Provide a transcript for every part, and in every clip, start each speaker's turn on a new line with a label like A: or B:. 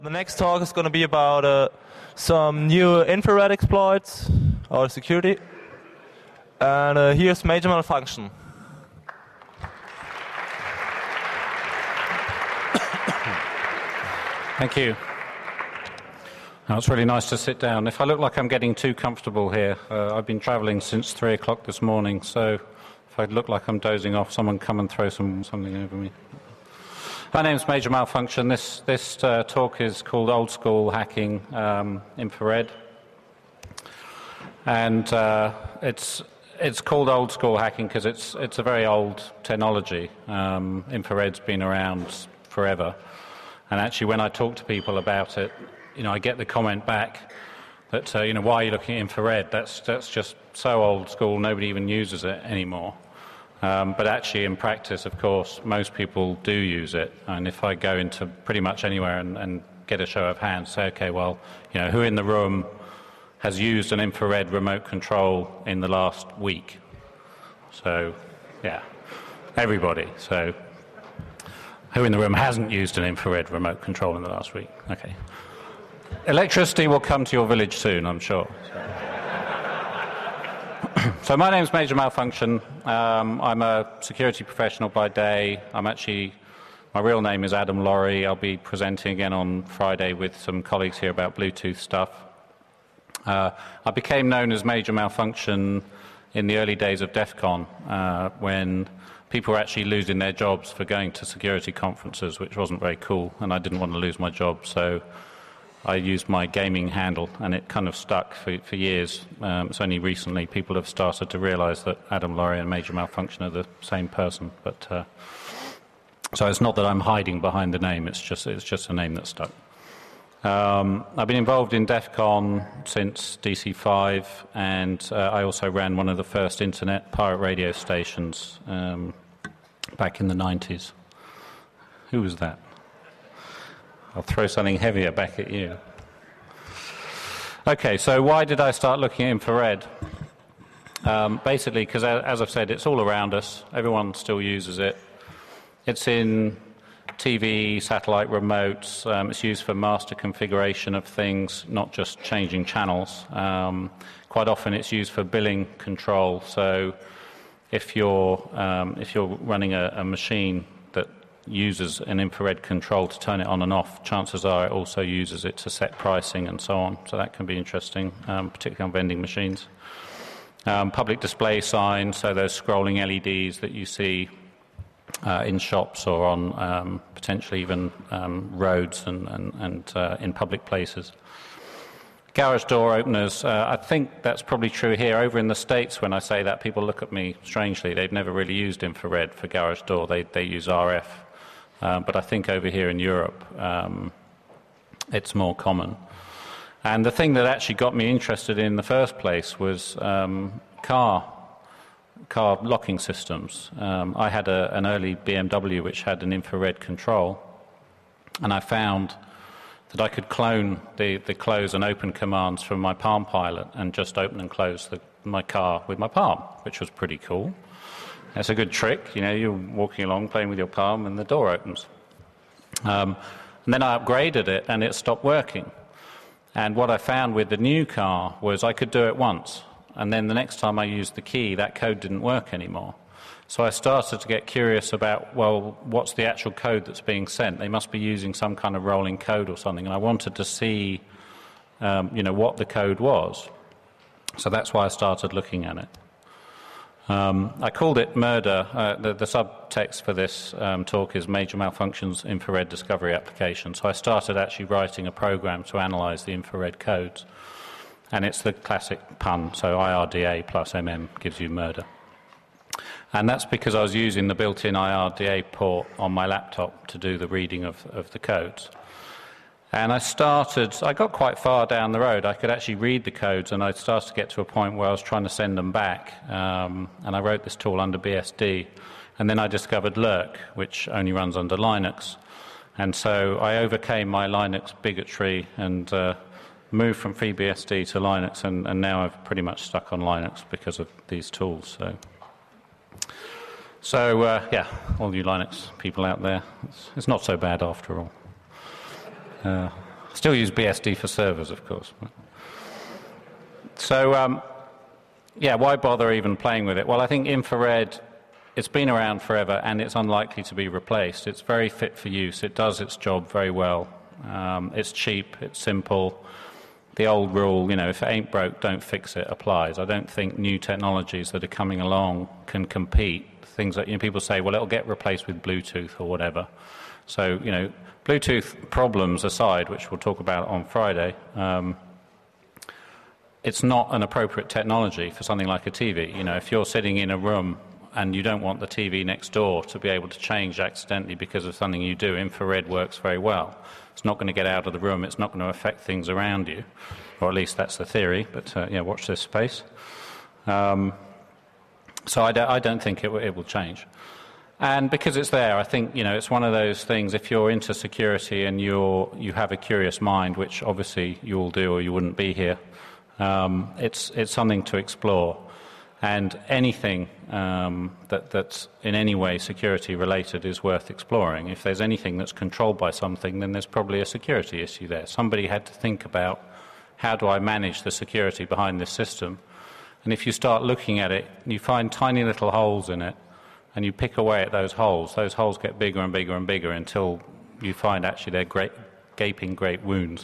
A: The next talk is going to be about some new infrared exploits or security. And here's major malfunction.
B: Thank you. Now, it's really nice to sit down. If I look like I'm getting too comfortable here, I've been travelling since 3 o'clock this morning, so if I look like I'm dozing off, someone come and throw something over me. My name's Major Malfunction. This talk is called Old School Hacking Infrared. And it's called Old School Hacking because it's a very old technology. Infrared's been around forever. And actually, when I talk to people about it, I get the comment back that, why are you looking at infrared? That's just so old school, nobody even uses it anymore. But actually, in practice, of course, most people do use it. And if I go into pretty much anywhere and get a show of hands, say, okay, well, who in the room has used an infrared remote control in the last week? So, yeah, everybody. So, who in the room hasn't used an infrared remote control in the last week? Okay. Electricity will come to your village soon, I'm sure. So my name's Major Malfunction. I'm a security professional by day. My real name is Adam Laurie. I'll be presenting again on Friday with some colleagues here about Bluetooth stuff. I became known as Major Malfunction in the early days of DEF CON, when people were actually losing their jobs for going to security conferences, which wasn't very cool, and I didn't want to lose my job, so I used my gaming handle, and it kind of stuck for years. It's only recently people have started to realize that Adam Laurie and Major Malfunction are the same person. But so it's not that I'm hiding behind the name, it's just a name that stuck. I've been involved in DEF CON since DC5, and I also ran one of the first internet pirate radio stations back in the 90s. Who was that? I'll throw something heavier back at you. Okay, so why did I start looking at infrared? Basically, because as I've said, it's all around us. Everyone still uses it. It's in TV, satellite remotes. It's used for master configuration of things, not just changing channels. Quite often it's used for billing control. So if you're running a machine that uses an infrared control to turn it on and off, chances are it also uses it to set pricing and so on. So that can be interesting, particularly on vending machines. Public display signs, so those scrolling LEDs that you see in shops or on potentially even roads and in public places. Garage door openers, I think that's probably true here. Over in the States, when I say that, people look at me strangely. They've never really used infrared for garage door. They use RF. But I think over here in Europe, it's more common. And the thing that actually got me interested in the first place was car locking systems. I had an early BMW which had an infrared control, and I found that I could clone the close and open commands from my Palm Pilot and just open and close my car with my palm, which was pretty cool. It's a good trick. You're walking along playing with your palm and the door opens. And then I upgraded it and it stopped working. And what I found with the new car was I could do it once, and then the next time I used the key, that code didn't work anymore. So I started to get curious about, well, what's the actual code that's being sent? They must be using some kind of rolling code or something, and I wanted to see, what the code was. So that's why I started looking at it. I called it Murder. The subtext for this talk is Major Malfunctions Infrared Discovery Application. So I started actually writing a program to analyze the infrared codes. And it's the classic pun, so IRDA plus MM gives you murder. And that's because I was using the built-in IRDA port on my laptop to do the reading of the codes. And I got quite far down the road. I could actually read the codes, and I started to get to a point where I was trying to send them back. And I wrote this tool under BSD. And then I discovered Lurk, which only runs under Linux. And so I overcame my Linux bigotry and moved from FreeBSD to Linux, and now I've pretty much stuck on Linux because of these tools. So yeah, all you Linux people out there, it's not so bad after all. Still use BSD for servers, of course. So, yeah, why bother even playing with it? Well, I think infrared, it's been around forever and it's unlikely to be replaced. It's very fit for use. It does its job very well. It's cheap, it's simple. The old rule, if it ain't broke, don't fix it, applies. I don't think new technologies that are coming along can compete. Things that people say, well, it'll get replaced with Bluetooth or whatever. So, Bluetooth problems aside, which we'll talk about on Friday, it's not an appropriate technology for something like a TV. If you're sitting in a room and you don't want the TV next door to be able to change accidentally because of something you do, infrared works very well. It's not going to get out of the room. It's not going to affect things around you, or at least that's the theory. But watch this space. So I don't think it will change. And because it's there, I think it's one of those things. If you're into security and you have a curious mind, which obviously you all do, or you wouldn't be here, it's something to explore. And anything that's in any way security related is worth exploring. If there's anything that's controlled by something, then there's probably a security issue there. Somebody had to think about, how do I manage the security behind this system? And if you start looking at it, you find tiny little holes in it, and you pick away at those holes. Those holes get bigger and bigger and bigger until you find actually they're gaping great wounds.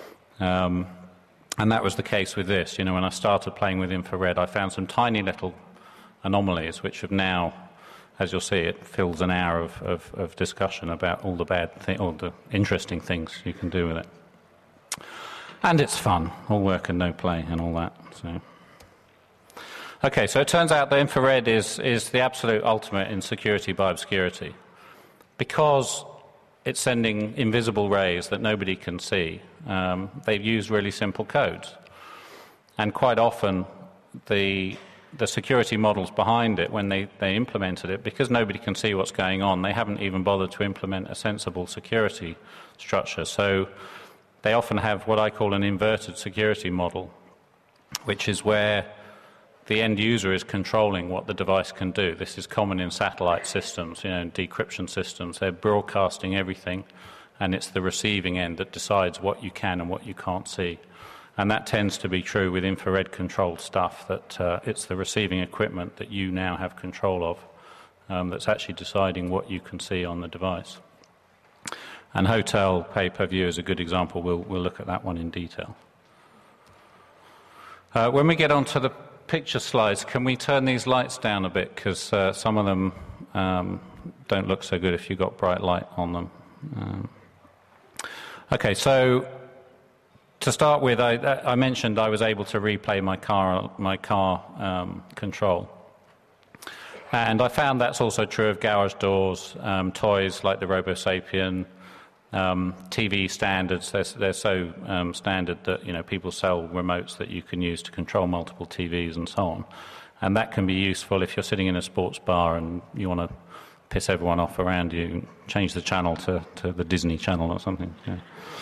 B: And that was the case with this. When I started playing with infrared, I found some tiny little anomalies, which have now, as you'll see, it fills an hour of discussion about all the all the interesting things you can do with it. And it's fun, all work and no play and all that. So. Okay, so it turns out that infrared is the absolute ultimate in security by obscurity. Because it's sending invisible rays that nobody can see, they've used really simple codes. And quite often, the security models behind it, when they implemented it, because nobody can see what's going on, they haven't even bothered to implement a sensible security structure. So they often have what I call an inverted security model, which is where the end user is controlling what the device can do. This is common in satellite systems, decryption systems. They're broadcasting everything, and it's the receiving end that decides what you can and what you can't see. And that tends to be true with infrared-controlled stuff, that it's the receiving equipment that you now have control of that's actually deciding what you can see on the device. And hotel pay-per-view is a good example. We'll look at that one in detail. When we get onto the picture slides, can we turn these lights down a bit, because some of them don't look so good if you've got bright light on them. Okay, so to start with, I mentioned I was able to replay my car control. And I found that's also true of garage doors, toys like the RoboSapien, TV standards. They're so standard that people sell remotes that you can use to control multiple TVs and so on. And that can be useful if you're sitting in a sports bar and you want to piss everyone off around you, change the channel to the Disney channel or something. Yeah.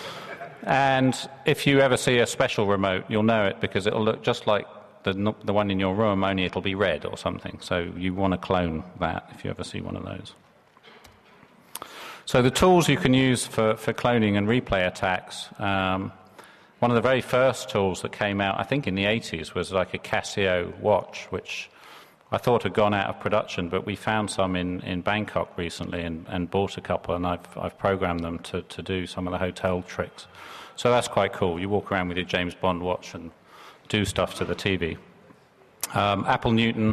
B: And if you ever see a special remote, you'll know it because it'll look just like the one in your room, only it'll be red or something. So you want to clone that if you ever see one of those. So the tools you can use for cloning and replay attacks, one of the very first tools that came out, I think in the 80s, was like a Casio watch, which I thought had gone out of production, but we found some in Bangkok recently and bought a couple, and I've programmed them to do some of the hotel tricks. So that's quite cool. You walk around with your James Bond watch and do stuff to the TV. Apple Newton,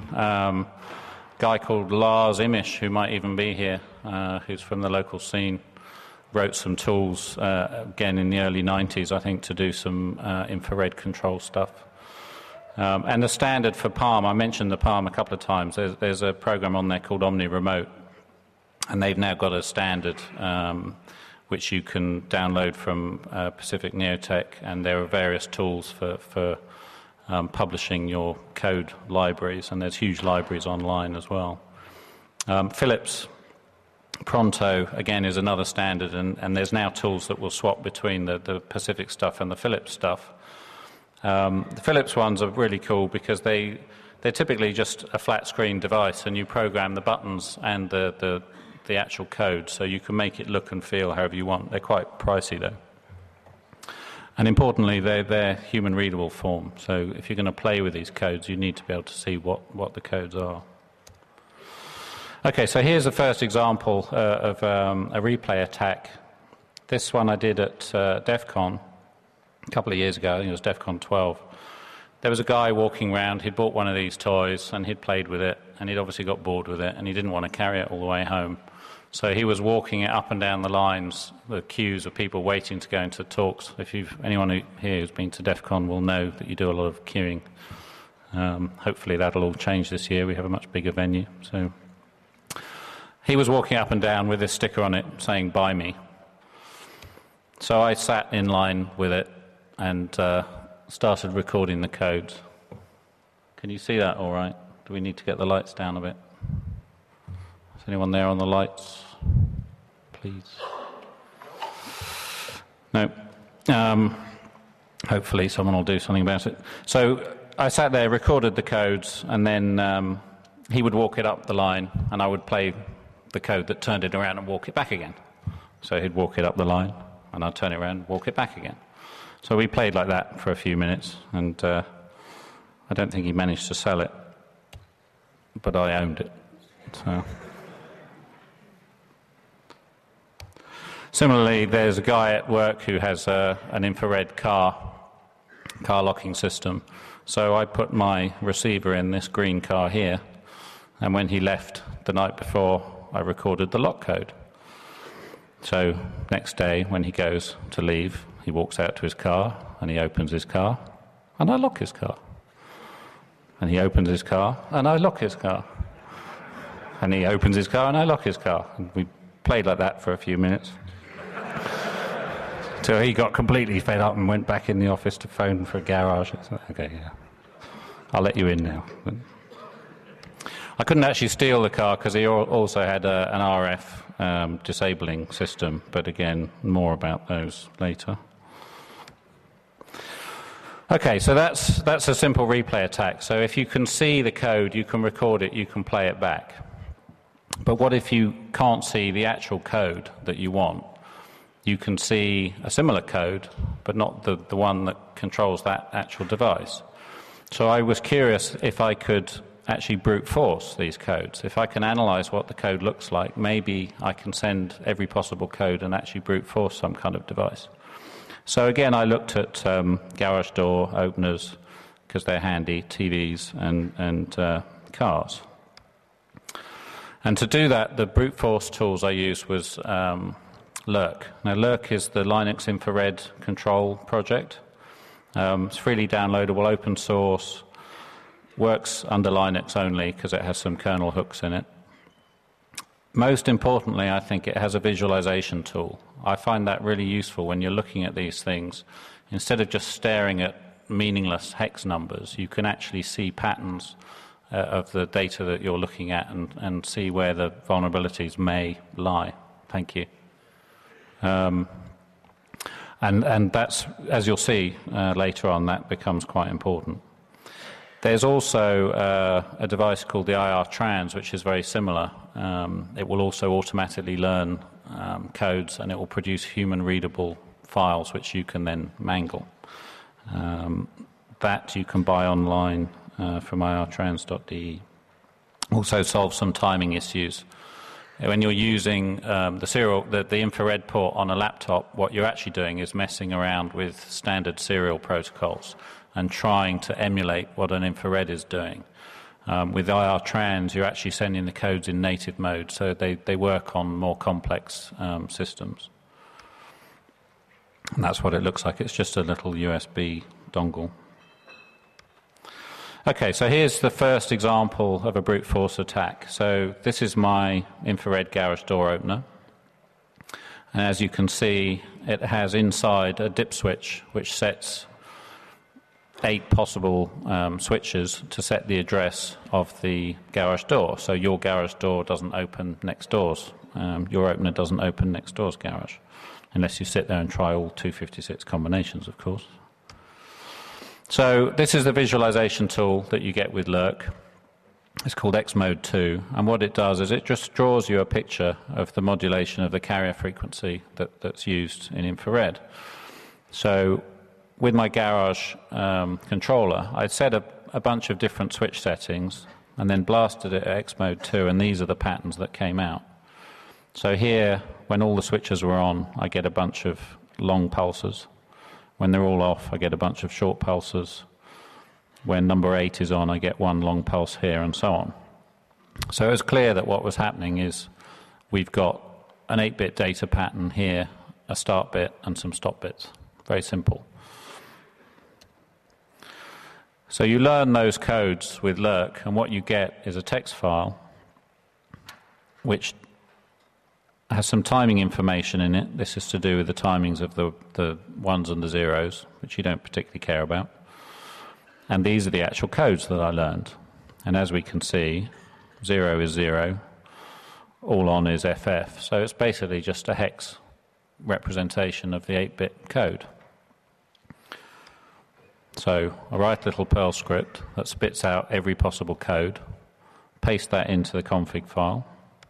B: guy called Lars Imisch, who might even be here, who's from the local scene, wrote some tools, again in the early 90s, I think, to do some infrared control stuff. And the standard for Palm, I mentioned the Palm a couple of times, there's a program on there called Omni Remote, and they've now got a standard which you can download from Pacific Neotech, and there are various tools for publishing your code libraries, and there's huge libraries online as well. Philips Pronto, again, is another standard, and there's now tools that will swap between the Pacific stuff and the Philips stuff. The Philips ones are really cool because they're typically just a flat screen device, and you program the buttons and the actual code, so you can make it look and feel however you want. They're quite pricey, though. And importantly, they're human-readable form. So if you're going to play with these codes, you need to be able to see what the codes are. Okay, so here's the first example of a replay attack. This one I did at DEF CON a couple of years ago. I think it was DEF CON 12. There was a guy walking around. He'd bought one of these toys, and he'd played with it, and he'd obviously got bored with it, and he didn't want to carry it all the way home. So he was walking it up and down the lines, the queues of people waiting to go into talks. Anyone here who's been to DEF CON will know that you do a lot of queuing. Hopefully that'll all change this year. We have a much bigger venue. So he was walking up and down with this sticker on it saying, "Buy me." So I sat in line with it and started recording the codes. Can you see that all right? Do we need to get the lights down a bit? Is anyone there on the lights? Please. No. Hopefully someone will do something about it. So I sat there, recorded the codes, and then he would walk it up the line, and I would play the code that turned it around and walk it back again. So he'd walk it up the line, and I'd turn it around and walk it back again. So we played like that for a few minutes, and I don't think he managed to sell it, but I owned it. So. Similarly, there's a guy at work who has an infrared car locking system. So I put my receiver in this green car here, and when he left the night before, I recorded the lock code. So next day, when he goes to leave, he walks out to his car, and he opens his car, and I lock his car. And he opens his car, and I lock his car. And he opens his car, and I lock his car. And we played like that for a few minutes. So he got completely fed up and went back in the office to phone for a garage. I said, "Okay, yeah, I'll let you in now." But I couldn't actually steal the car because he also had an RF disabling system, but again, more about those later. Okay, so that's a simple replay attack. So if you can see the code, you can record it, you can play it back. But what if you can't see the actual code that you want? You can see a similar code, but not the one that controls that actual device. So I was curious if I could actually brute force these codes. If I can analyze what the code looks like, maybe I can send every possible code and actually brute force some kind of device. So again, I looked at garage door openers, because they're handy, TVs and cars. And to do that, the brute force tools I used was Lurk. Now, Lurk is the Linux infrared control project. It's freely downloadable, open source, works under Linux only because it has some kernel hooks in it. Most importantly, I think it has a visualization tool. I find that really useful when you're looking at these things. Instead of just staring at meaningless hex numbers, you can actually see patterns of the data that you're looking at and see where the vulnerabilities may lie. Thank you. And that's, as you'll see later on, that becomes quite important. There's also a device called the IR Trans, which is very similar. It will also automatically learn codes, and it will produce human-readable files, which you can then mangle. That you can buy online from irtrans.de. Also solves some timing issues. When you're using the infrared port on a laptop, what you're actually doing is messing around with standard serial protocols and trying to emulate what an infrared is doing. With IR Trans, you're actually sending the codes in native mode, so they work on more complex systems. And that's what it looks like. It's just a little USB dongle. Okay, so here's the first example of a brute force attack. So this is my infrared garage door opener. And as you can see, it has inside a dip switch which sets 8 possible switches to set the address of the garage door. So your garage door doesn't open next door's. Your opener doesn't open next door's garage, unless you sit there and try all 256 combinations, of course. So this is the visualization tool that you get with Lurk. It's called Xmode 2, and what it does is it just draws you a picture of the modulation of the carrier frequency that's used in infrared. So with my garage controller, I set a bunch of different switch settings and then blasted it at X mode 2, and these are the patterns that came out. So here, when all the switches were on, I get a bunch of long pulses. When they're all off, I get a bunch of short pulses. When number 8 is on, I get one long pulse here, and so on. So it was clear that what was happening is we've got an 8-bit data pattern here, a start bit, and some stop bits. Very simple. So you learn those codes with Lurk, and what you get is a text file which has some timing information in it. This is to do with the timings of the ones and the zeros, which you don't particularly care about. And these are the actual codes that I learned. And as we can see, 0 is 0, all on is FF. So it's basically just a hex representation of the 8-bit code. So I write a little Perl script that spits out every possible code, paste that into the config file,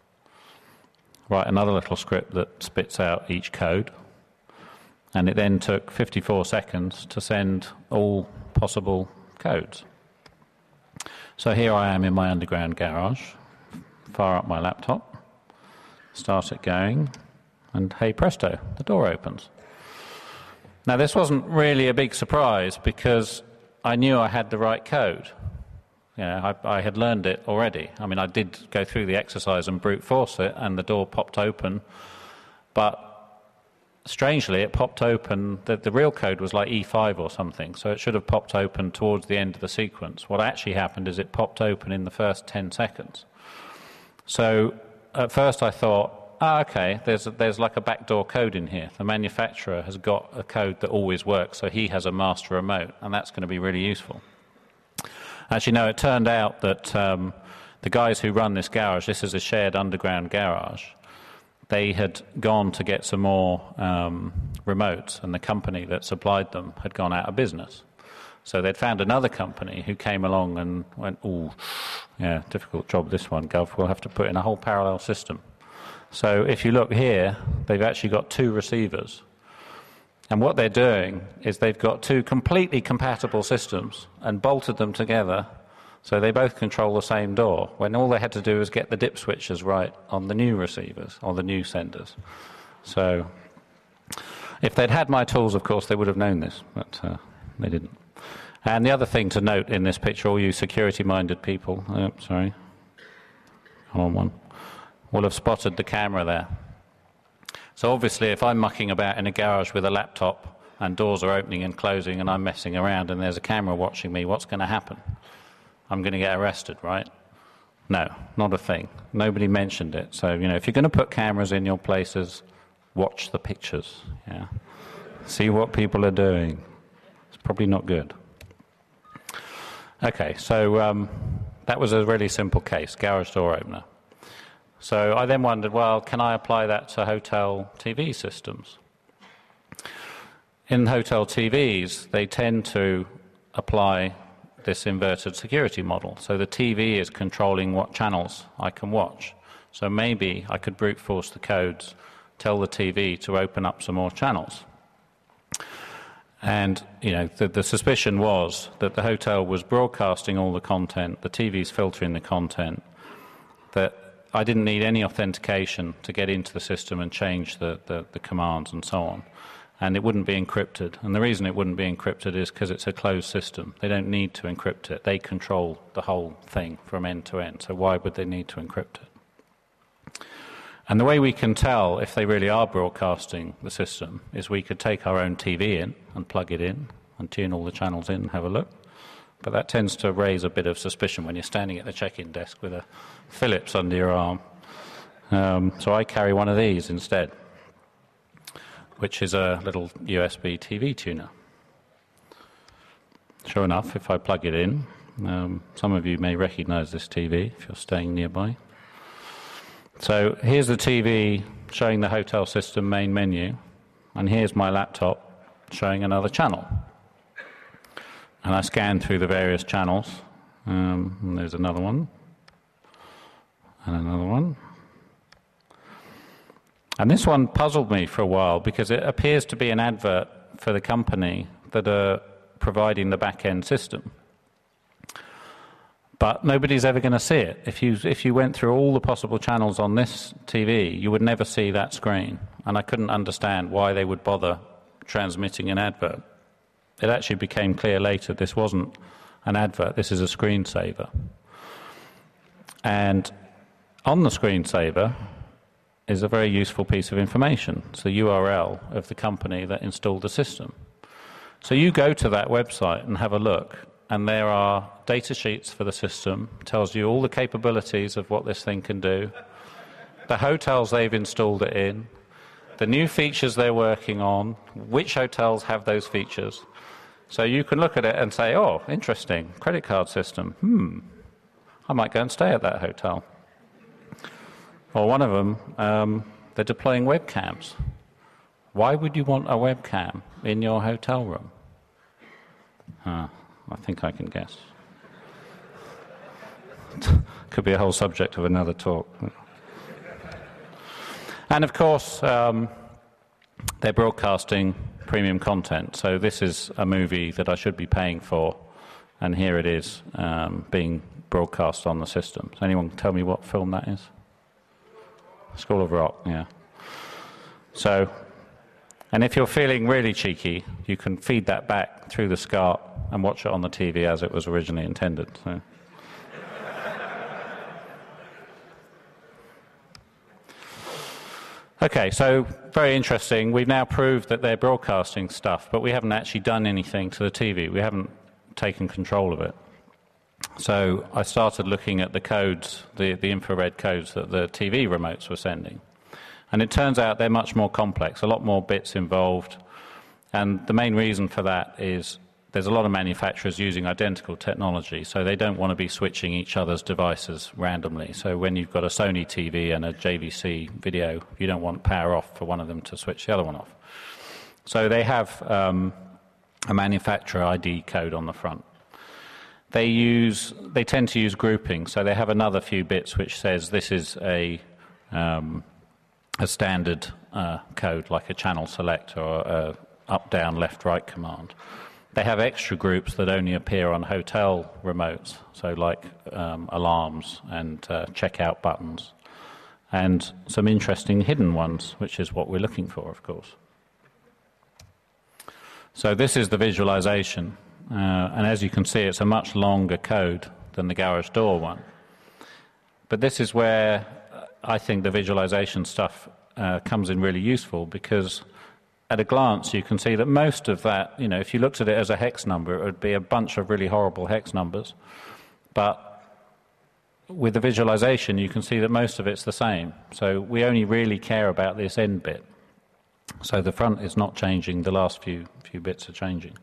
B: write another little script that spits out each code, and it then took 54 seconds to send all possible codes. So here I am in my underground garage, fire up my laptop, start it going, and hey presto, the door opens. Now this wasn't really a big surprise because I knew I had the right code. You know, I had learned it already. I mean, I did go through the exercise and brute force it, and the door popped open. But strangely, it popped open. The real code was like E5 or something, so it should have popped open towards the end of the sequence. What actually happened is it popped open in the first 10 seconds. So at first I thought, okay, there's like a backdoor code in here. The manufacturer has got a code that always works, so he has a master remote, and that's going to be really useful. Actually, no, it turned out that the guys who run this garage, this is a shared underground garage, they had gone to get some more remotes, and the company that supplied them had gone out of business. So they'd found another company who came along and went, ooh, yeah, difficult job this one, Gov, we'll have to put in a whole parallel system. So if you look here, they've actually got 2 receivers. And what they're doing is they've got 2 completely compatible systems and bolted them together so they both control the same door, when all they had to do was get the dip switches right on the new receivers, or the new senders. So if they'd had my tools, of course, they would have known this, but they didn't. And the other thing to note in this picture, all you security-minded people, sorry, come on one, will have spotted the camera there. So obviously if I'm mucking about in a garage with a laptop and doors are opening and closing and I'm messing around and there's a camera watching me, what's going to happen? I'm going to get arrested, right? No, not a thing. Nobody mentioned it. So, you know, if you're going to put cameras in your places, watch the pictures. Yeah, see what people are doing. It's probably not good. Okay, so that was a really simple case, garage door opener. So I then wondered, well, can I apply that to hotel TV systems? In hotel TVs, they tend to apply this inverted security model. So the TV is controlling what channels I can watch. So maybe I could brute force the codes, tell the TV to open up some more channels. And, you know, the suspicion was that the hotel was broadcasting all the content, the TV's filtering the content, that I didn't need any authentication to get into the system and change the commands and so on. And it wouldn't be encrypted. And the reason it wouldn't be encrypted is because it's a closed system. They don't need to encrypt it. They control the whole thing from end to end. So why would they need to encrypt it? And the way we can tell if they really are broadcasting the system is we could take our own TV in and plug it in and tune all the channels in and have a look. But that tends to raise a bit of suspicion when you're standing at the check-in desk with a Philips under your arm. So I carry one of these instead, which is a little USB TV tuner. Sure enough, if I plug it in, some of you may recognize this TV if you're staying nearby. So here's the TV showing the hotel system main menu, and here's my laptop showing another channel. And I scan through the various channels, and there's another one, and another one. And this one puzzled me for a while because it appears to be an advert for the company that are providing the back-end system. But nobody's ever going to see it. If you went through all the possible channels on this TV, you would never see that screen. And I couldn't understand why they would bother transmitting an advert. It actually became clear later this wasn't an advert, this is a screensaver. And on the screensaver is a very useful piece of information. It's the URL of the company that installed the system. So you go to that website and have a look, and there are data sheets for the system, tells you all the capabilities of what this thing can do, the hotels they've installed it in, the new features they're working on, which hotels have those features. So you can look at it and say, oh, interesting, credit card system, I might go and stay at that hotel. Or one of them, they're deploying webcams. Why would you want a webcam in your hotel room? I think I can guess. Could be a whole subject of another talk. And of course, they're broadcasting premium content. So this is a movie that I should be paying for, and here it is being broadcast on the system. Does anyone tell me what film that is? School of Rock, yeah. So, and if you're feeling really cheeky, you can feed that back through the SCART and watch it on the TV as it was originally intended. So. Okay, so very interesting. We've now proved that they're broadcasting stuff, but we haven't actually done anything to the TV. We haven't taken control of it. So I started looking at the codes, the infrared codes that the TV remotes were sending. And it turns out they're much more complex, a lot more bits involved. And the main reason for that is there's a lot of manufacturers using identical technology, so they don't want to be switching each other's devices randomly. So when you've got a Sony TV and a JVC video, you don't want power off for one of them to switch the other one off. So they have a manufacturer ID code on the front. They tend to use grouping, so they have another few bits which says this is a standard code, like a channel select or a up, down, left, right command. They have extra groups that only appear on hotel remotes, so like alarms and checkout buttons, and some interesting hidden ones, which is what we're looking for, of course. So this is the visualization. And as you can see, it's a much longer code than the garage door one. But this is where I think the visualization stuff comes in really useful, because at a glance you can see that most of that, if you looked at it as a hex number, it would be a bunch of really horrible hex numbers. But with the visualization, you can see that most of it's the same. So we only really care about this end bit. So the front is not changing, the last few bits are changing.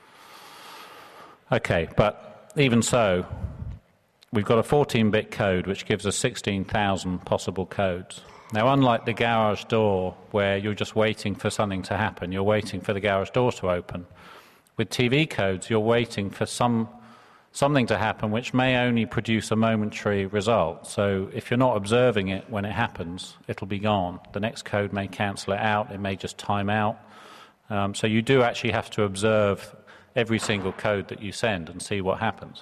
B: Okay, but even so, we've got a 14-bit code which gives us 16,000 possible codes. Now, unlike the garage door, where you're just waiting for something to happen, you're waiting for the garage door to open, with TV codes, you're waiting for something to happen which may only produce a momentary result. So if you're not observing it when it happens, it'll be gone. The next code may cancel it out, it may just time out. So you do actually have to observe every single code that you send and see what happens.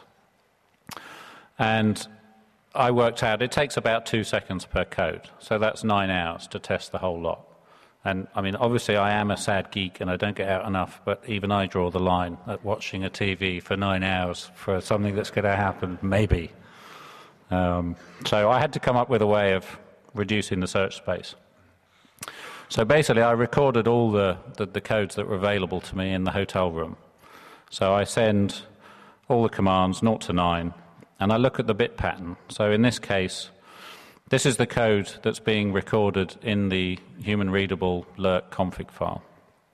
B: And I worked out it takes about 2 seconds per code, so that's 9 hours to test the whole lot. And I mean, obviously I am a sad geek and I don't get out enough, but even I draw the line at watching a TV for 9 hours for something that's going to happen, maybe. So I had to come up with a way of reducing the search space. So basically I recorded all the codes that were available to me in the hotel room. So I send all the commands 0 to 9, and I look at the bit pattern. So in this case, this is the code that's being recorded in the human-readable LRC config file.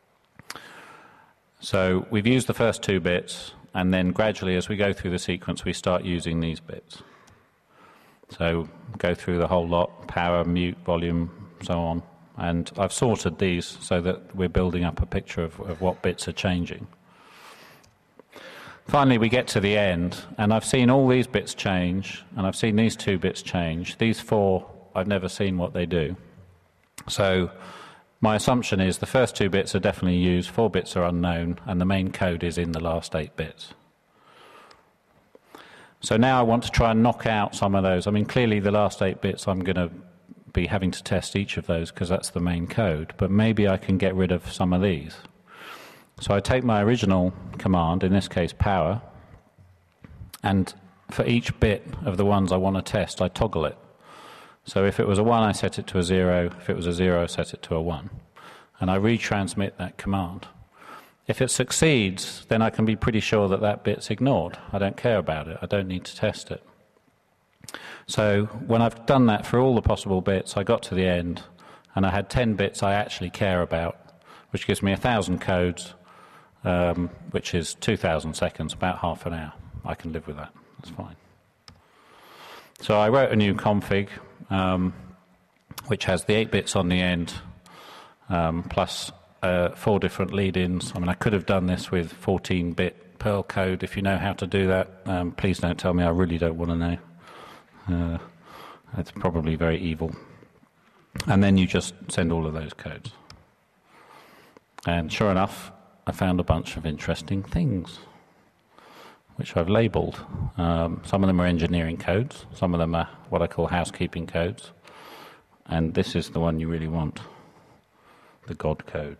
B: So we've used the first 2 bits, and then gradually as we go through the sequence, we start using these bits. So go through the whole lot, power, mute, volume, so on. And I've sorted these so that we're building up a picture of what bits are changing. Finally, we get to the end, and I've seen all these bits change, and I've seen these 2 bits change. These 4, I've never seen what they do. So my assumption is the first 2 bits are definitely used, 4 bits are unknown, and the main code is in the last 8 bits. So now I want to try and knock out some of those. I mean, clearly the last 8 bits I'm going to be having to test each of those because that's the main code, but maybe I can get rid of some of these. So I take my original command, in this case power, and for each bit of the ones I want to test, I toggle it. So if it was a 1, I set it to a 0. If it was a 0, I set it to a 1. And I retransmit that command. If it succeeds, then I can be pretty sure that that bit's ignored. I don't care about it. I don't need to test it. So when I've done that for all the possible bits, I got to the end, and I had 10 bits I actually care about, which gives me 1,000 codes, which is 2,000 seconds, about half an hour. I can live with that. That's fine. So I wrote a new config, which has the 8 bits on the end, plus 4 different lead-ins. I mean, I could have done this with 14-bit Perl code. If you know how to do that, please don't tell me. I really don't want to know. It's probably very evil. And then you just send all of those codes. And sure enough, I found a bunch of interesting things, which I've labelled. Some of them are engineering codes, some of them are what I call housekeeping codes, and this is the one you really want, the God code.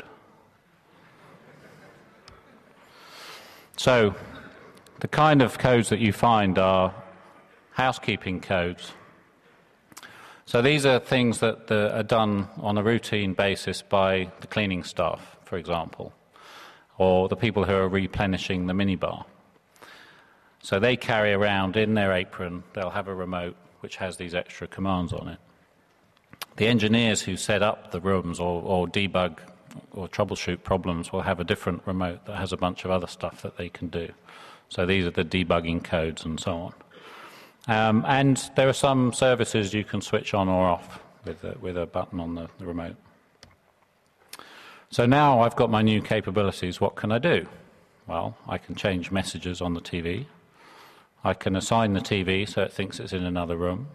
B: So, the kind of codes that you find are housekeeping codes. So these are things that are done on a routine basis by the cleaning staff, for example, or the people who are replenishing the minibar. So they carry around in their apron, they'll have a remote which has these extra commands on it. The engineers who set up the rooms or debug or troubleshoot problems will have a different remote that has a bunch of other stuff that they can do. So these are the debugging codes and so on. And there are some services you can switch on or off with a button on the remote. So now I've got my new capabilities. What can I do? Well, I can change messages on the TV. I can assign the TV so it thinks it's in another room.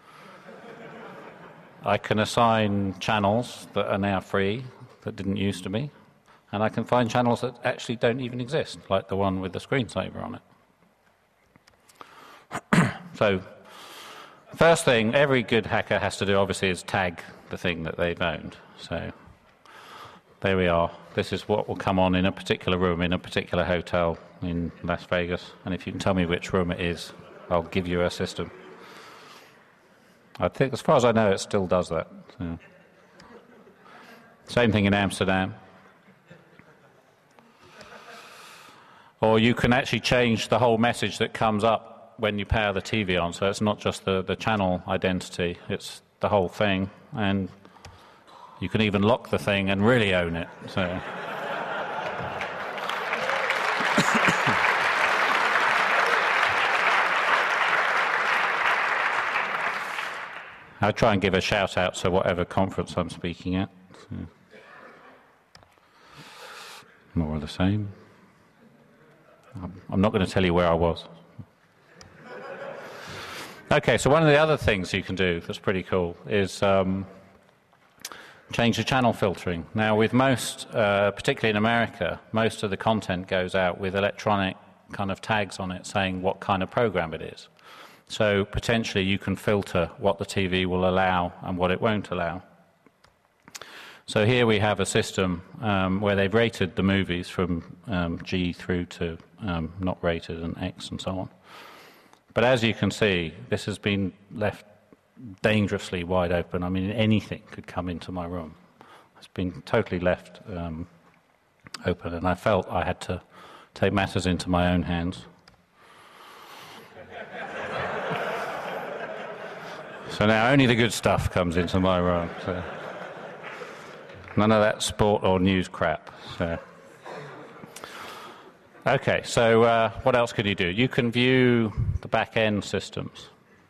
B: I can assign channels that are now free, that didn't used to be. And I can find channels that actually don't even exist, like the one with the screensaver on it. So, first thing every good hacker has to do, obviously, is tag the thing that they've owned. So, there we are. This is what will come on in a particular room, in a particular hotel in Las Vegas. And if you can tell me which room it is, I'll give you a system. I think, as far as I know, it still does that. So. Same thing in Amsterdam. Or you can actually change the whole message that comes up when you power the TV on. So it's not just the channel identity, it's the whole thing. And you can even lock the thing and really own it. So. I'll try and give a shout out to whatever conference I'm speaking at. So. More of the same. I'm not going to tell you where I was. Okay, so one of the other things you can do that's pretty cool is change the channel filtering. Now, with most, particularly in America, most of the content goes out with electronic kind of tags on it saying what kind of program it is. So potentially you can filter what the TV will allow and what it won't allow. So here we have a system where they've rated the movies from G through to not rated and X and so on. But as you can see, this has been left dangerously wide open. I mean, anything could come into my room. It's been totally left open, and I felt I had to take matters into my own hands. So now only the good stuff comes into my room. So. None of that sport or news crap. So. Okay, so what else could you do? You can view the back-end systems.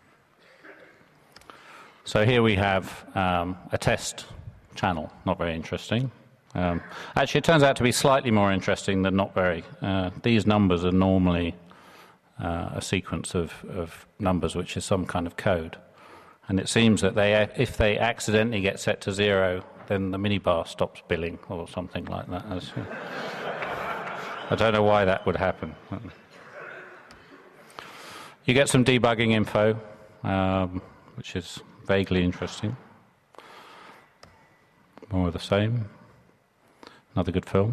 B: So here we have a test channel, not very interesting. Actually, it turns out to be slightly more interesting than not very. These numbers are normally a sequence of numbers, which is some kind of code. And it seems that if they accidentally get set to 0, then the minibar stops billing or something like that. I don't know why that would happen. You get some debugging info, which is vaguely interesting. More of the same. Another good film.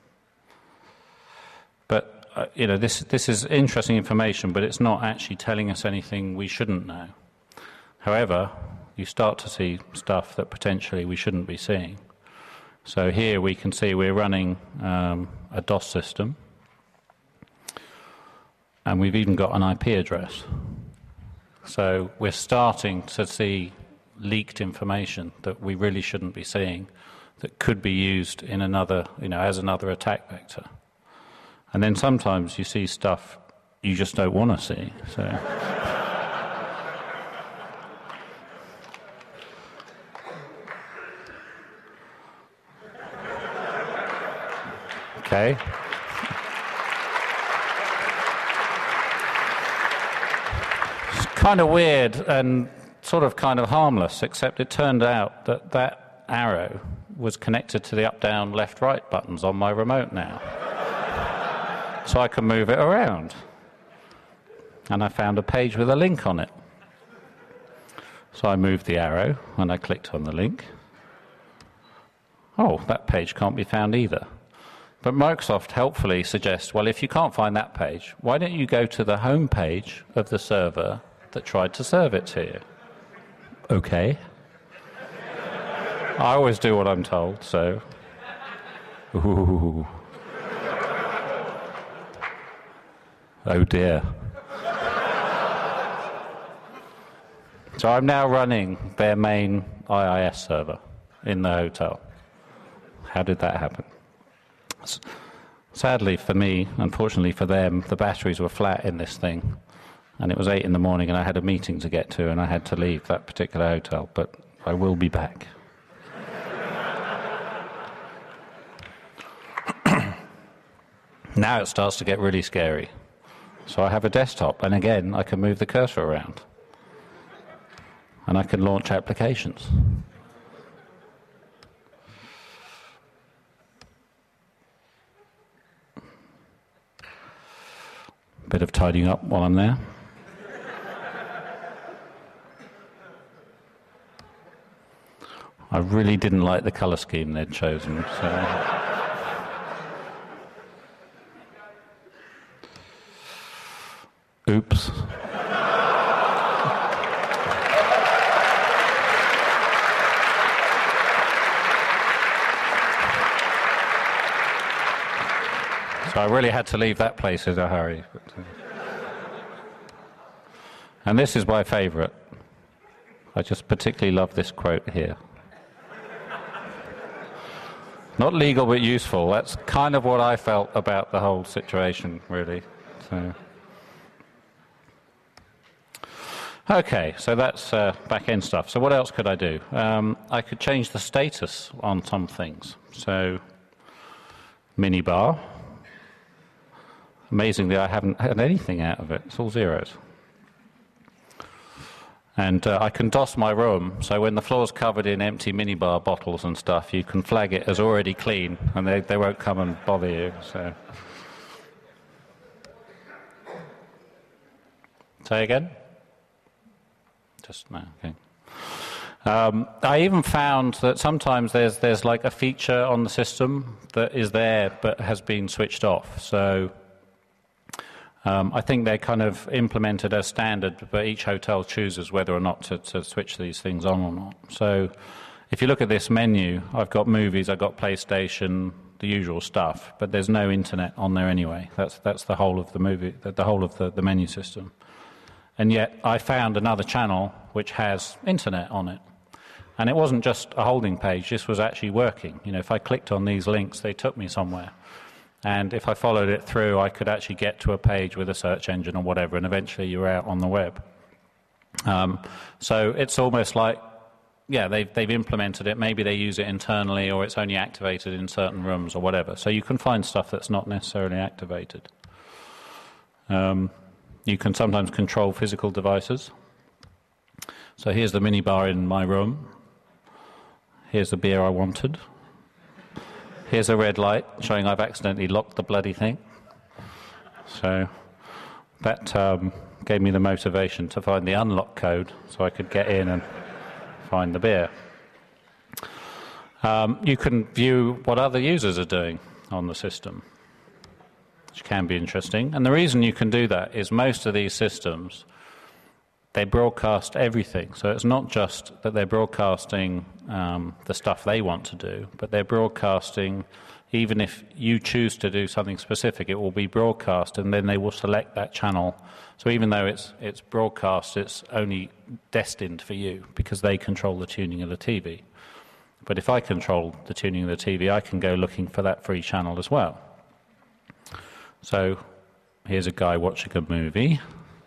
B: But this is interesting information, but it's not actually telling us anything we shouldn't know. However, you start to see stuff that potentially we shouldn't be seeing. So here we can see we're running a DOS system, and we've even got an IP address. So we're starting to see leaked information that we really shouldn't be seeing, that could be used in another, as another attack vector. And then sometimes you see stuff you just don't want to see. So. Okay. It's kind of weird and sort of kind of harmless, except it turned out that that arrow was connected to the up, down, left, right buttons on my remote now. So I can move it around. And I found a page with a link on it. So I moved the arrow and I clicked on the link. Oh, that page can't be found either. But Microsoft helpfully suggests, well, if you can't find that page, why don't you go to the home page of the server that tried to serve it to you? Okay. I always do what I'm told, so. Ooh. Oh dear. So I'm now running their main IIS server in the hotel. How did that happen? Sadly for me, unfortunately for them, the batteries were flat in this thing. And it was 8 in the morning and I had a meeting to get to and I had to leave that particular hotel. But I will be back. Now it starts to get really scary. So I have a desktop, and again, I can move the cursor around. And I can launch applications. Bit of tidying up while I'm there. I really didn't like the color scheme they'd chosen, so. Oops. So I really had to leave that place in a hurry. And this is my favorite. I just particularly love this quote here. Not legal, but useful. That's kind of what I felt about the whole situation, really. So. Okay, so that's back-end stuff. So what else could I do? I could change the status on some things. So, minibar. Amazingly, I haven't had anything out of it. It's all zeros. And I can DOS my room, so when the floor's covered in empty minibar bottles and stuff, you can flag it as already clean, and they won't come and bother you. So, say again? Just no, okay. I even found that sometimes there's like a feature on the system that is there but has been switched off. So I think they're kind of implemented as standard, but each hotel chooses whether or not to switch these things on or not. So if you look at this menu, I've got movies, I've got PlayStation, the usual stuff, but there's no internet on there anyway. That's the whole of the movie, the whole of the menu system. And yet I found another channel which has internet on it. And it wasn't just a holding page, this was actually working. If I clicked on these links, they took me somewhere. And if I followed it through, I could actually get to a page with a search engine or whatever, and eventually you were out on the web. So it's almost like, yeah, they've implemented it. Maybe they use it internally, or it's only activated in certain rooms or whatever. So you can find stuff that's not necessarily activated. You can sometimes control physical devices. So here's the minibar in my room. Here's the beer I wanted. Here's a red light showing I've accidentally locked the bloody thing. So that gave me the motivation to find the unlock code so I could get in and find the beer. You can view what other users are doing on the system, which can be interesting. And the reason you can do that is most of these systems, they broadcast everything. So it's not just that they're broadcasting the stuff they want to do, but they're broadcasting, even if you choose to do something specific, it will be broadcast, and then they will select that channel. So even though it's broadcast, it's only destined for you because they control the tuning of the TV. But if I control the tuning of the TV, I can go looking for that free channel as well. So here's a guy watching a movie.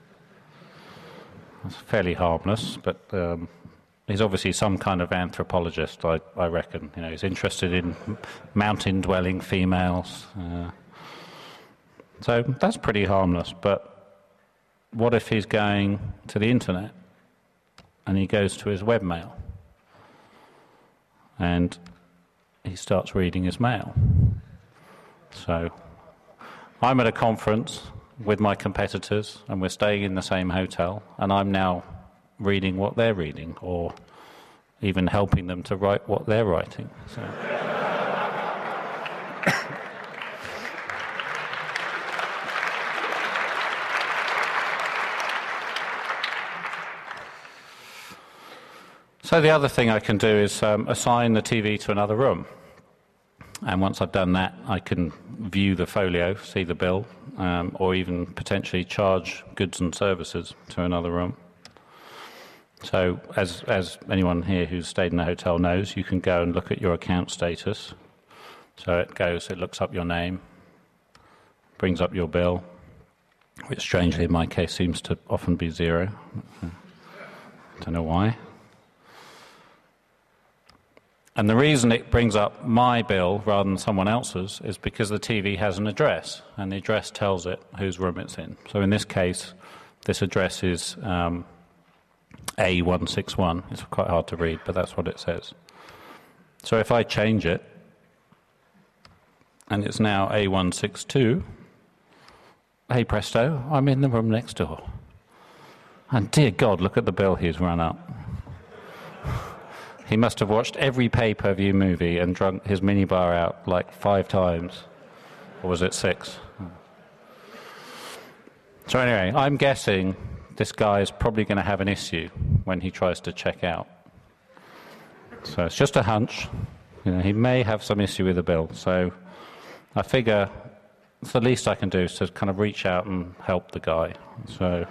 B: It's fairly harmless, but he's obviously some kind of anthropologist, I reckon. You know, he's interested in mountain-dwelling females. So that's pretty harmless, but what if he's going to the internet and he goes to his webmail and he starts reading his mail? So I'm at a conference with my competitors and we're staying in the same hotel, and I'm now reading what they're reading, or even helping them to write what they're writing. So. So the other thing I can do is assign the TV to another room. And once I've done that, I can view the folio, see the bill, or even potentially charge goods and services to another room. So as anyone here who's stayed in a hotel knows, you can go and look at your account status. So it looks up your name, brings up your bill, which strangely in my case seems to often be 0. Don't know why. And the reason it brings up my bill rather than someone else's is because the TV has an address, and the address tells it whose room it's in. So in this case, this address is A161. It's quite hard to read, but that's what it says. So if I change it, and it's now A162, hey presto, I'm in the room next door. And dear God, look at the bill he's run up. He must have watched every pay-per-view movie and drunk his minibar out like 5 times. Or was it 6? So anyway, I'm guessing this guy is probably going to have an issue when he tries to check out. So it's just a hunch. You know, he may have some issue with the bill. So I figure the least I can do is to kind of reach out and help the guy. So...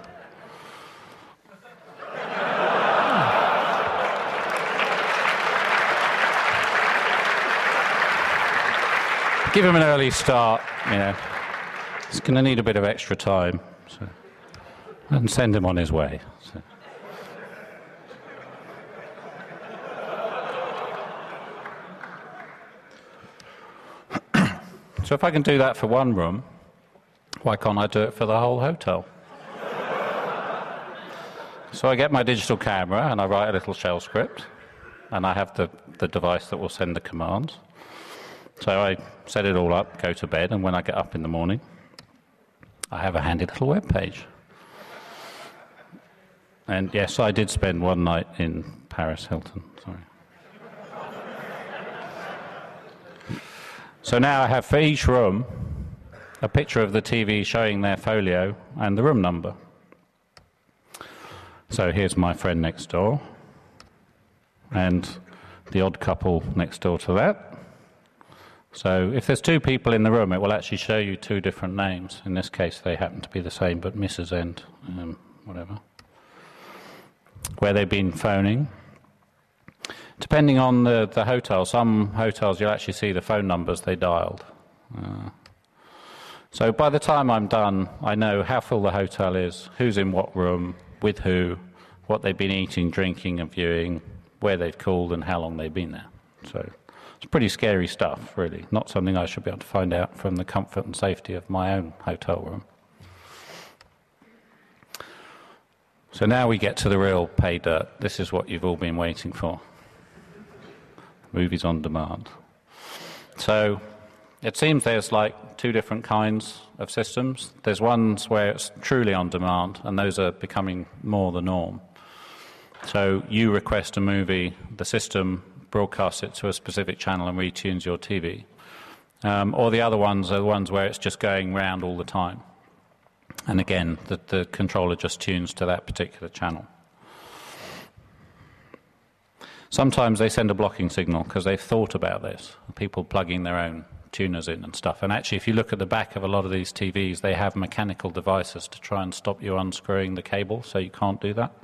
B: give him an early start, you know. He's going to need a bit of extra time, so, and send him on his way. So if I can do that for one room, why can't I do it for the whole hotel? So I get my digital camera and I write a little shell script, and I have the device that will send the commands. So I set it all up, go to bed, and when I get up in the morning, I have a handy little web page. And yes, I did spend one night in Paris Hilton, sorry. So now I have for each room a picture of the TV showing their folio and the room number. So here's my friend next door, and the odd couple next door to that. So if there's 2 people in the room, it will actually show you 2 different names. In this case, they happen to be the same, but Mrs. and whatever. Where they've been phoning. Depending on the hotel, some hotels you'll actually see the phone numbers they dialed. So by the time I'm done, I know how full the hotel is, who's in what room, with who, what they've been eating, drinking and viewing, where they've called and how long they've been there. So it's pretty scary stuff, really. Not something I should be able to find out from the comfort and safety of my own hotel room. So now we get to the real pay dirt. This is what you've all been waiting for. movies on demand. So it seems there's like two different kinds of systems. There's ones where it's truly on demand, and those are becoming more the norm. So you request a movie, the system broadcasts it to a specific channel and retunes your TV. Or the other ones are the ones where it's just going round all the time. And again, the controller just tunes to that particular channel. Sometimes they send a blocking signal because they've thought about this, people plugging their own tuners in and stuff. And actually, if you look at the back of a lot of these TVs, they have mechanical devices to try and stop you unscrewing the cable, so you can't do that.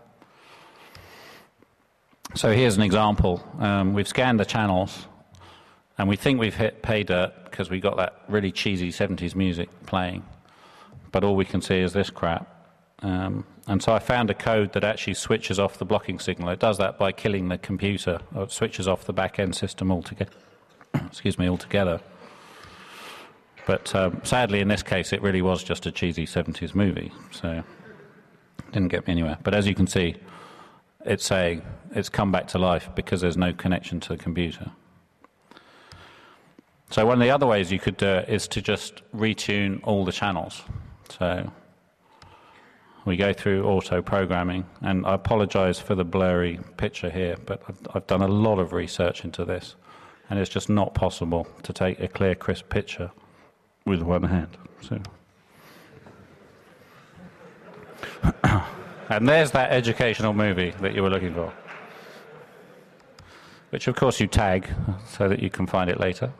B: So here's an example. We've scanned the channels, and we think we've hit pay dirt because we got that really cheesy 70s music playing. But all we can see is this crap. And so I found a code that actually switches off the blocking signal. It does that by killing the computer, or it switches off the back-end system altogether. altogether. But sadly, in this case, it really was just a cheesy 70s movie, so it didn't get me anywhere. But as you can see, it's saying it's come back to life because there's no connection to the computer. So one of the other ways you could do it is to just retune all the channels. So we go through auto-programming, and I apologize for the blurry picture here, but I've done a lot of research into this, and it's just not possible to take a clear, crisp picture with one hand. So. And there's that educational movie that you were looking for, which of course you tag so that you can find it later.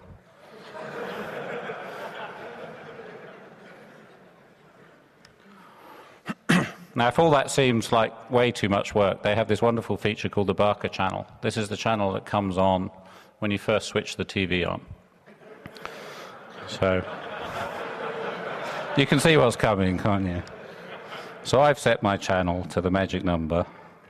B: Now, if all that seems like way too much work, they have this wonderful feature called the Barker channel. This is the channel that comes on when you first switch the TV on. So you can see what's coming, can't you? So I've set my channel to the magic number.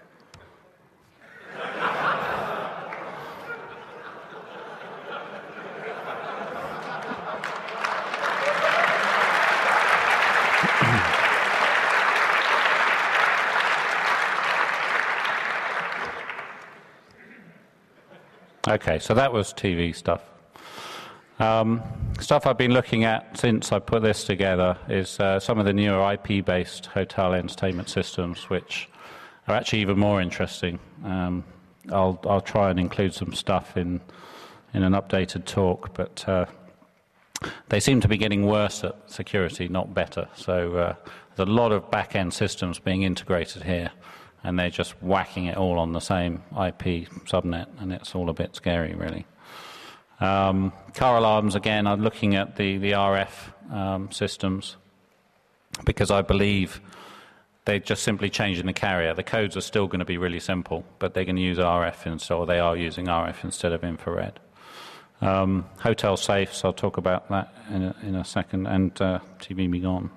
B: Okay, so that was TV stuff. Stuff I've been looking at since I put this together is some of the newer IP-based hotel entertainment systems, which are actually even more interesting. I'll try and include some stuff in an updated talk, but they seem to be getting worse at security, not better. So there's a lot of back-end systems being integrated here, and they're just whacking it all on the same IP subnet, and it's all a bit scary, really. Car alarms, again, I'm looking at the RF systems, because I believe they're just simply changing the carrier. The codes are still going to be really simple, but they're going to use RF instead, or they are using RF instead of infrared. Hotel safes, I'll talk about that in a second, and TV be gone.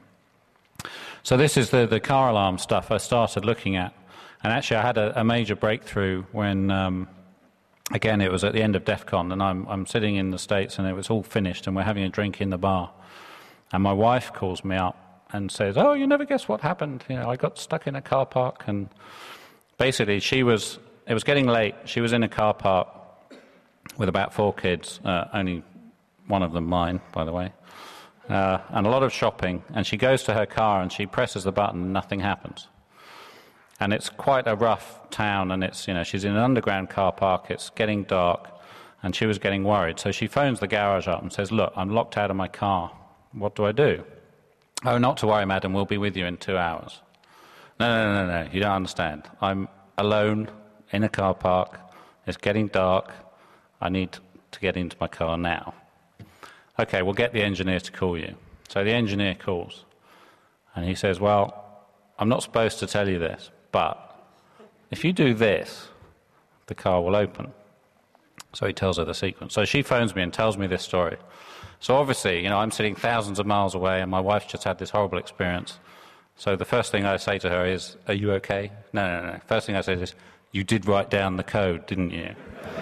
B: So this is the car alarm stuff I started looking at, and actually I had a major breakthrough when, again, it was at the end of DEF CON, and I'm sitting in the States, and it was all finished, and we're having a drink in the bar, and my wife calls me up and says, "Oh, you never guess what happened. You know, I got stuck in a car park," and basically it was getting late. She was in a car park with about 4 kids, only one of them mine, by the way. And a lot of shopping, and she goes to her car and she presses the button and nothing happens. And it's quite a rough town, and it's, you know, she's in an underground car park, it's getting dark, and she was getting worried. So she phones the garage up and says, "Look, I'm locked out of my car. What do I do?" "Oh, not to worry, madam, we'll be with you in 2 hours. No, you don't understand. I'm alone in a car park, it's getting dark, I need to get into my car now." "Okay, we'll get the engineer to call you." So the engineer calls, and he says, "Well, I'm not supposed to tell you this, but if you do this, the car will open." So he tells her the sequence. So she phones me and tells me this story. So obviously, you know, I'm sitting thousands of miles away, and my wife just had this horrible experience. So the first thing I say to her is, "Are you okay?" No. First thing I say is, "You did write down the code, didn't you?"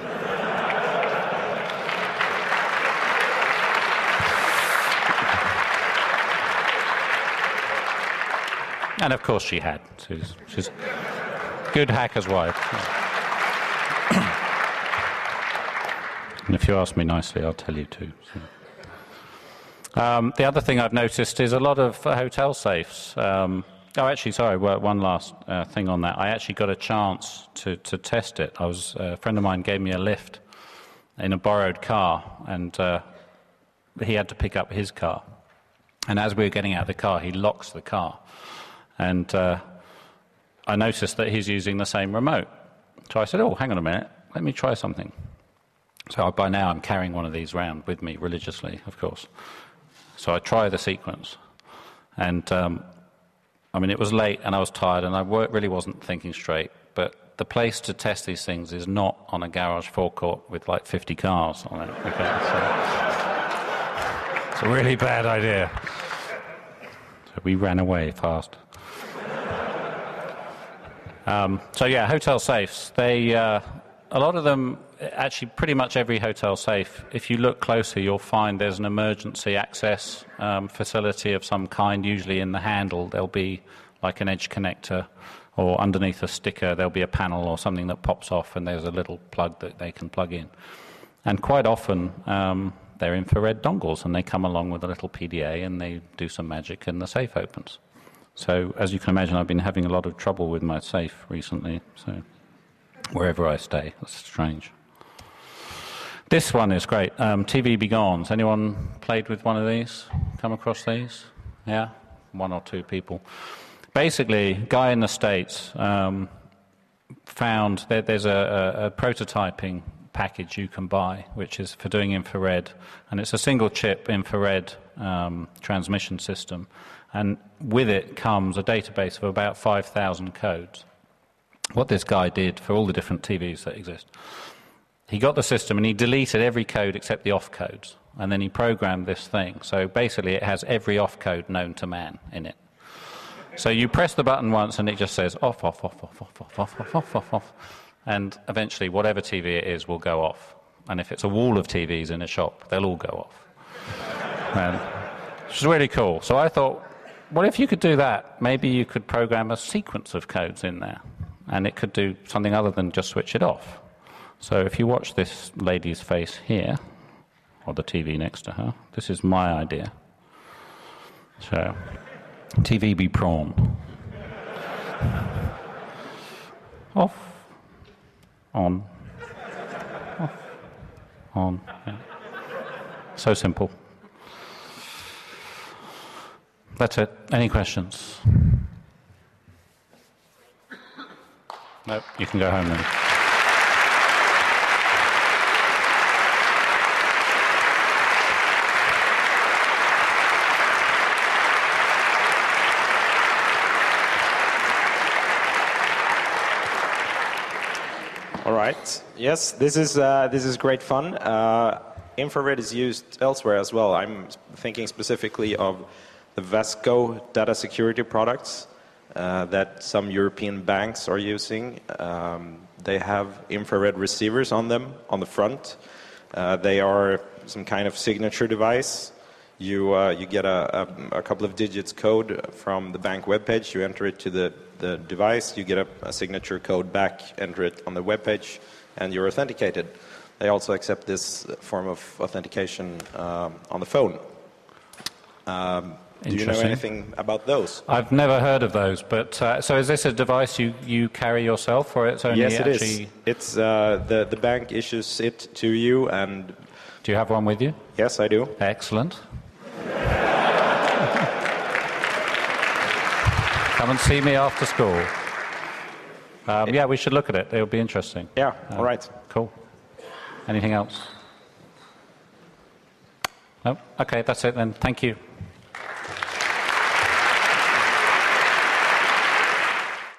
B: And of course she had. She's a good hacker's wife. And if you ask me nicely, I'll tell you too. So. The other thing I've noticed is a lot of hotel safes. Actually, sorry, one last thing on that. I actually got a chance to test it. A friend of mine gave me a lift in a borrowed car, and he had to pick up his car. And as we were getting out of the car, he locks the car. And I noticed that he's using the same remote. So I said, oh, hang on a minute, let me try something. So by now I'm carrying one of these around with me religiously, of course. So I try the sequence. And it was late and I was tired and I really wasn't thinking straight. But the place to test these things is not on a garage forecourt with like 50 cars on it. Okay? So it's a really bad idea. So we ran away fast. Hotel safes. A lot of them, actually pretty much every hotel safe, if you look closer, you'll find there's an emergency access facility of some kind. Usually in the handle there'll be like an edge connector, or underneath a sticker there'll be a panel or something that pops off and there's a little plug that they can plug in. And quite often they're infrared dongles and they come along with a little PDA and they do some magic and the safe opens. So as you can imagine, I've been having a lot of trouble with my safe recently, so wherever I stay. That's strange. This one is great. TV Begons. Anyone played with one of these? Come across these? Yeah? One or two people. Basically, a guy in the States found that there's a prototyping package you can buy, which is for doing infrared, and it's a single-chip infrared transmission system, and with it comes a database of about 5,000 codes. What this guy did for all the different TVs that exist, he got the system and he deleted every code except the off codes, and then he programmed this thing. So basically it has every off code known to man in it. So you press the button once and it just says off, off, off, off, off, off, off, off, off, off, off, and eventually whatever TV it is will go off. And if it's a wall of TVs in a shop, they'll all go off. Which is really cool. So I thought, well, if you could do that, maybe you could program a sequence of codes in there, and it could do something other than just switch it off. So if you watch this lady's face here, or the TV next to her, this is my idea. So, TV be prawn. Off, on, off, on. Yeah. So simple. That's it. Any questions? No, you can go home then.
C: All right. Yes, this is great fun. Infrared is used elsewhere as well. I'm thinking specifically of the Vasco data security products that some European banks are using. They have infrared receivers on them on the front. They are some kind of signature device. You get a couple of digits code from the bank webpage. You enter it to the device. You get a signature code back, enter it on the webpage, and you're authenticated. They also accept this form of authentication on the phone. Do you know anything about those?
B: I've never heard of those, but so is this a device you carry yourself, or it's only
C: yes, it
B: actually...
C: is. It's the bank issues it to you, and...
B: Do you have one with you?
C: Yes, I do.
B: Excellent. Come and see me after school. Yeah, we should look at it. It'll be interesting.
C: Yeah, all right.
B: Cool. Anything else? No? Okay, that's it then. Thank you.